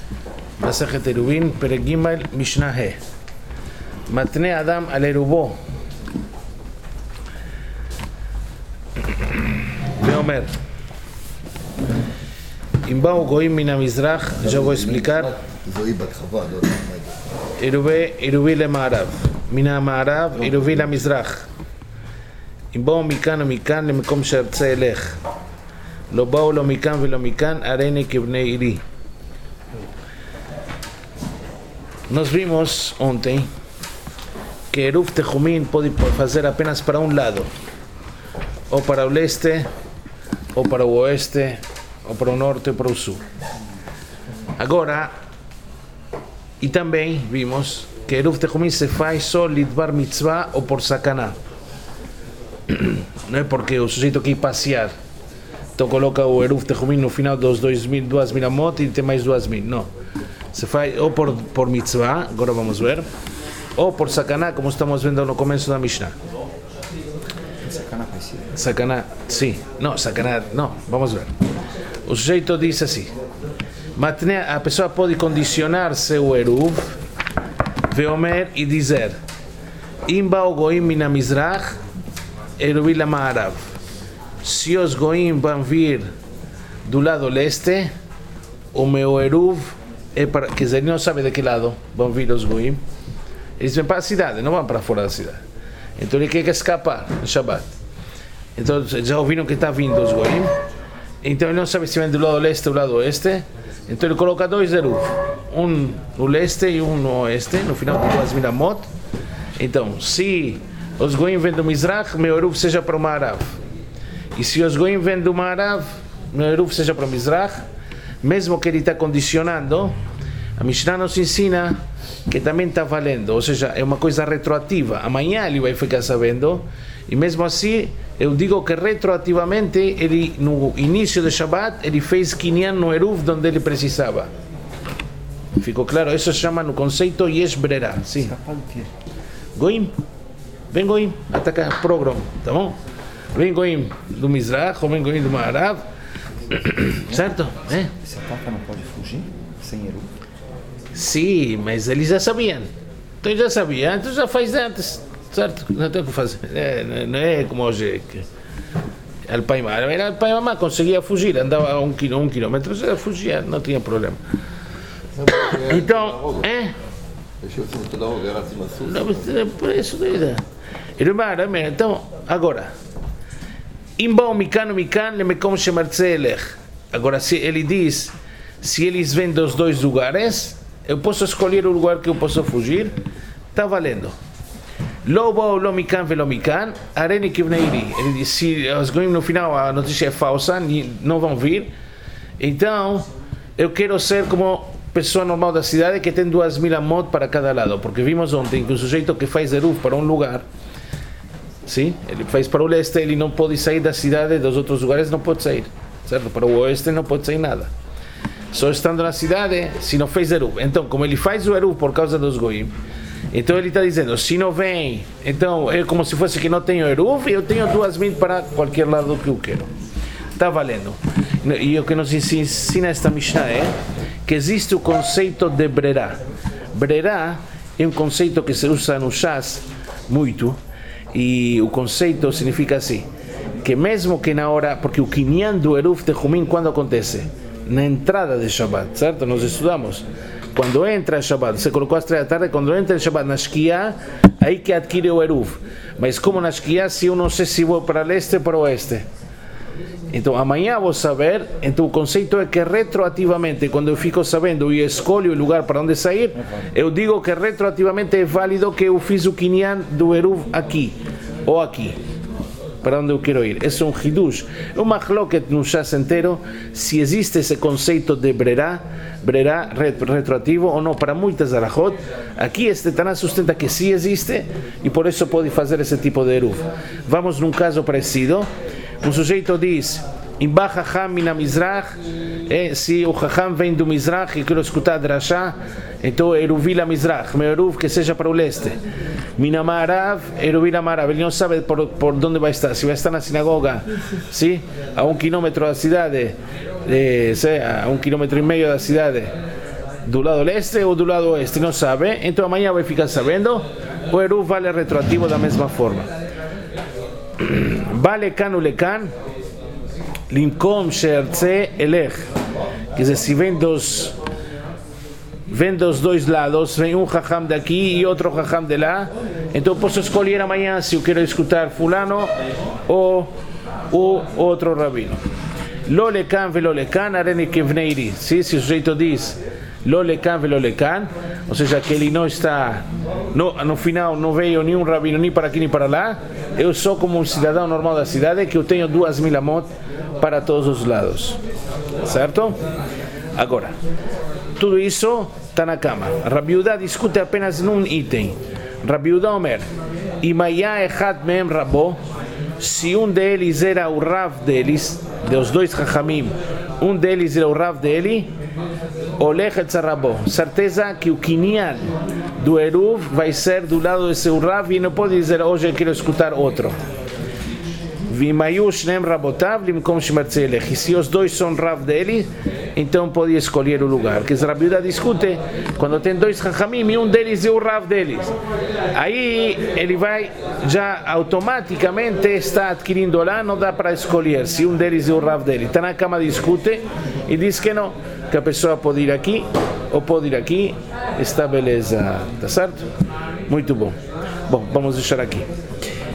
Masejet Eruvin, Perek Gimel, Mishnah He. Matne Adam al Erubo. Veomer. Imbao Goim Mina Mizrach, ya voy a explicar. Eruvi le Ma'arav. Mina Ma'arav, Eruvi le Mizrach. Imbao Mikan o Mikan le Mekom Shertze Elech. Lo bao lo Mikan ve lo Mikan, Arene Kibnei Iri. Nos vimos ontem que Eruv Tehumim pode fazer apenas para um lado, ou para o leste, ou para o oeste, ou para o norte, ou para o sul. Agora, e também vimos que Eruv Tehumim se faz só lidvar mitzvah ou por sakaná. Não é porque o sujeito quer passear, então coloca o Eruv Tehumim no final dos 2.000 amot e tem mais 2.000. Não. Se faz ou por mitzvah, agora vamos ver, ou por sakaná, como estamos vendo no começo da Mishnah. Sakaná, sim. Não, sakaná, não. Vamos ver. O sujeito diz assim: a pessoa pode condicionar seu eruv, veomer e dizer: Imba o goim mina mizrach, eruvi la ma'arav. Se os goim vão vir do lado leste, o meu eruv para, quer dizer, ele não sabe de que lado vão vir os goim. Eles vêm para a cidade, não vão para fora da cidade. Então ele quer escapar no Shabbat. Então já ouviram que está vindo os goim. Então ele não sabe se vem do lado leste ou do lado oeste. Então ele coloca dois eruv, um no leste e um no oeste, no final de 2.000 amot. Então, se os goim vêm do Mizrach, meu eruv seja para o Ma'arav. E se os goim vêm do Ma'arav, meu eruv seja para o Mizrach. Mesmo que ele está condicionando, a Mishnah nos ensina que também está valendo, ou seja, é uma coisa retroativa. Amanhã ele vai ficar sabendo, e mesmo assim, eu digo que retroativamente, ele, no início do Shabbat, ele fez Kinyan no Eruv onde ele precisava. Ficou claro? Isso se chama no conceito Yesh Brera. Sim. Goim, vem Goim, ataca o programa, tá bom? Vem Goim do Mizrach, ou vem Goim do Ma'arav. Certo? Esse ataque não pode fugir sem Eruv? Sim, mas eles já sabiam. Então já sabia, então já faz antes. Certo? Não tem o que fazer. Não é como hoje. O pai e mamãe conseguia fugir, andava a 1 quilômetro, já fugia, não tinha problema. Então, por isso, então, agora. Imbao mikan le mekom shemartze elech. Agora, se ele diz, se eles vêm dos dois lugares, eu posso escolher o lugar que eu posso fugir, está valendo. Lo bao lo mikan ve lo mikan, areni kivneiri. Ele diz, se os goim no final a notícia é falsa, não vão vir, então eu quero ser como pessoa normal da cidade que tem 2.000 amot para cada lado, porque vimos ontem que o sujeito que faz eruv para um lugar, sim, ele faz para o leste, ele não pode sair da cidade, dos outros lugares não pode sair, certo? Para o oeste não pode sair nada. Só estando na cidade, se não fez eruv. Então, como ele faz o eruv por causa dos goim, então ele está dizendo, se não vem, então é como se fosse que não tenho eruv, e eu tenho 2.000 para qualquer lado que eu quero. Está valendo. E o que nos ensina esta Mishnah é que existe o conceito de brerá. Brerá é um conceito que se usa no Shas muito. E o conceito significa assim, que mesmo que na hora, porque o Kinyan do Eruv Tehumim quando acontece? Na entrada de Shabbat, certo? Nós estudamos. Quando entra Shabbat, você colocou às 3 da tarde, quando entra Shabbat na Shkia, aí que adquire o Eruv. Mas como na Shkia, se eu não sei se vou para leste ou para oeste. Então amanhã vou saber, então o conceito é que retroativamente, quando eu fico sabendo e escolho o lugar para onde sair, eu digo que retroativamente é válido que eu fiz o Kinyan do Eruv aqui, ou aqui, para onde eu quero ir. Esse é um hidush, é uma chloket no Shas inteiro, se existe esse conceito de brerá retroativo ou não, para muitas alahot. Aqui este Taná sustenta que sim existe, e por isso pode fazer esse tipo de Eruv. Vamos num caso parecido. Um sujeito diz, Imba Chacham mina Mizrach, se o Chacham vem do Mizrach e quero escutar Drashá, então Eruvi la Mizrach, meu Eruv que seja para o leste. Mina Ma'arav, Eruvi la Ma'arav, ele não sabe por onde vai estar, se vai estar na sinagoga, sim? A 1 quilômetro da cidade, a 1,5 quilômetros da cidade, do lado leste ou do lado oeste, não sabe, então amanhã vai ficar sabendo. O Eruv vale retroativo da mesma forma. Vale can o lecan, limkom she'ertze elech. Quer dizer, se vem dos dois lados, vem um Raham daqui e outro Raham de lá, então eu posso escolher amanhã se eu quero escutar fulano ou o outro rabino. Lo lecan velo lecan, arene kevneiri. Se o sujeito diz lo lecan velo lecan, ou seja, que ele não está, no final não veio nenhum rabino nem para aqui nem para lá, eu sou como um cidadão normal da cidade, que eu tenho 2.000 amot para todos os lados, certo? Agora, tudo isso está na cama. Rabi Yehuda discute apenas num item. Rabi Yehuda Omer, Imaya echad mehem rabo, se um deles era o Rav deles, dos dois Chachamim, um deles era o Rav dele, Olech et Zarabo, certeza que o Kinyan do Eruv vai ser do lado desse Rav e não pode dizer hoje eu quero escutar outro. Vimayu shnem rabotav limkom shemertze elech. E se os dois são Rav dele, então pode escolher o lugar. Que Rabi Yehuda discute quando tem dois Chachamim e um deles é o Rav deles. Aí ele vai já automaticamente está adquirindo lá, não dá para escolher se um deles é o Rav dele. Está na cama, discute e diz que não, que a pessoa pode ir aqui ou pode ir aqui, está beleza, tá certo? Muito bom. Bom, vamos deixar aqui.